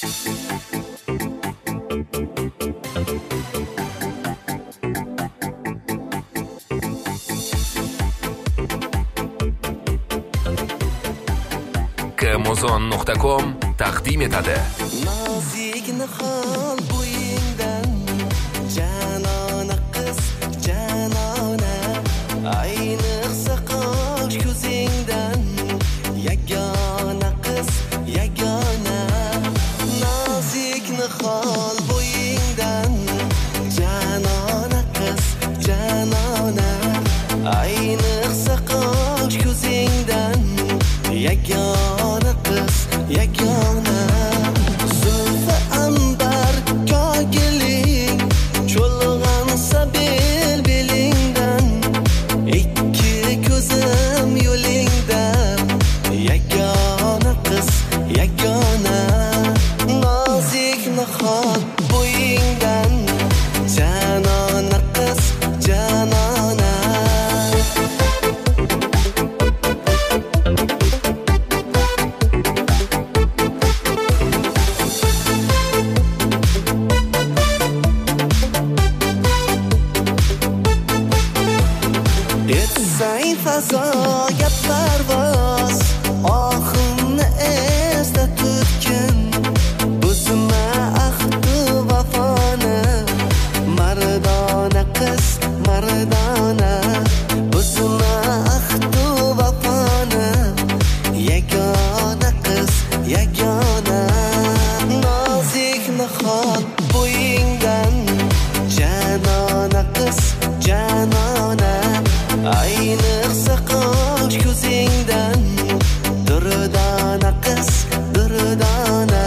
kmuzon.com taqdim etadi. Nozik nihol bo'yingdan janona qiz janona, ayniqsa qosh ko'zingdan yagona qiz yagona. Nozik nihol bo'yingdan janona qiz janona, ayniqsa qosh ko'zingdan yagona qiz yagona. Zulfi ambar kogiling cho'lg'ansa belingdan, ikki ko'zim yo'lingdan yagona qiz yagona. Nozik nihol bo'yingdan janona qiz janona. Etsang fazoga parvoz, oxirni esda tutgin, o'zima ahdu vafoni. Mardona qiz mardona, o'zima ahdu vafoni. Yagona qiz yagona. Nozik nihol bo'yingdan janona qiz janona, ayniqsa qosh ko'zingdan durdona qiz durdona.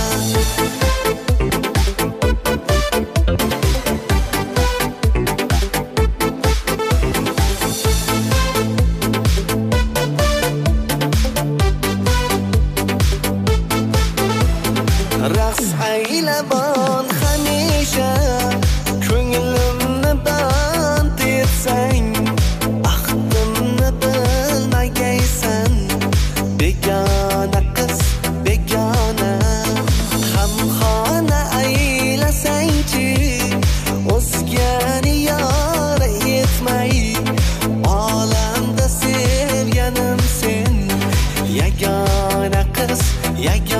Raqs aylavon hamisha, ko'nglimni band etsang, ahdimni bilmagaysan. Begona qiz begona, hamxona aylasangchi, o'zgani yor etmay, olamda sevganim sen. Yagona qiz yagona.